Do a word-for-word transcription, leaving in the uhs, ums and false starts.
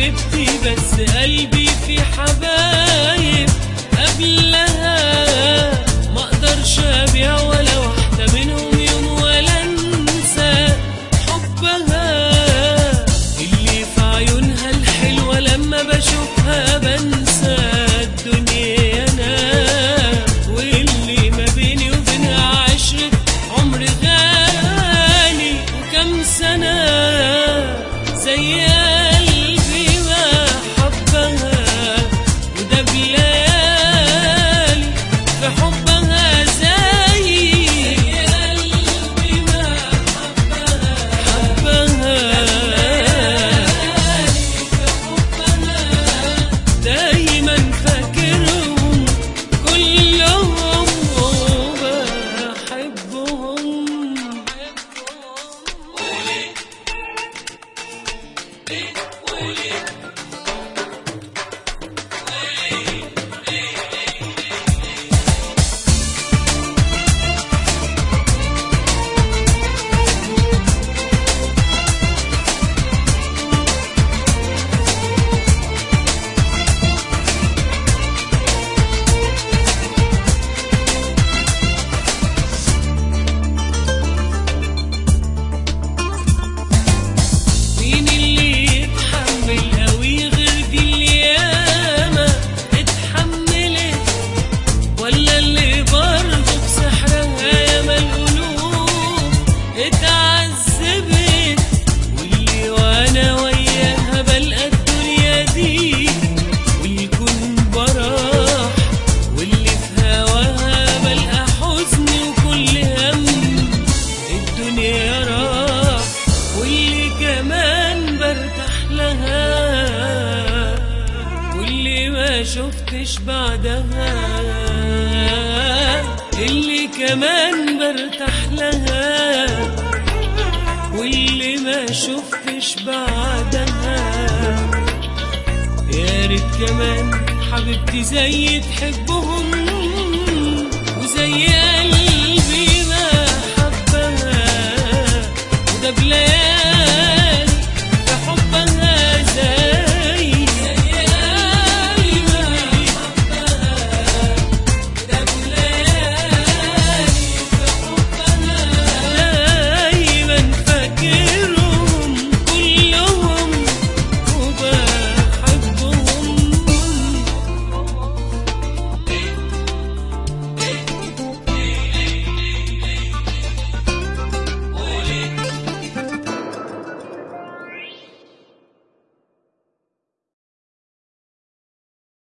حبيبتي بس قلبي في حبايب قبلها، ما اقدرش ابيع ولا واحدة منهم يوم ولا انسى حبها اللي في عيونها الحلوة لما بشوفها بنسى الدنيا انا، واللي ما بيني وبينها عشرة عمر غالي وكم سنة زي قلبي ما حبها، وده بليالي في حبها زي قلبي ما حبها حبها في حبها، دايما فاكرهم كلهم وبحبهم. مين اللي يتحمل قوي غير دي اللي ياما اتحملت، ولا اللي برضه بسحرها ياما القلوب اتعذبت، واللي وانا وياها بلقى الدنيا دي والكون براح، واللي في هواها بلقى حزن وكل هم الدنيا راح، واللي كمان برتاح لها واللي ما شفتش بعدها، اللي كمان برتاح لها واللي ما شفتش بعدها. يا ريت كمان حبيبتي زي تحبهم وزي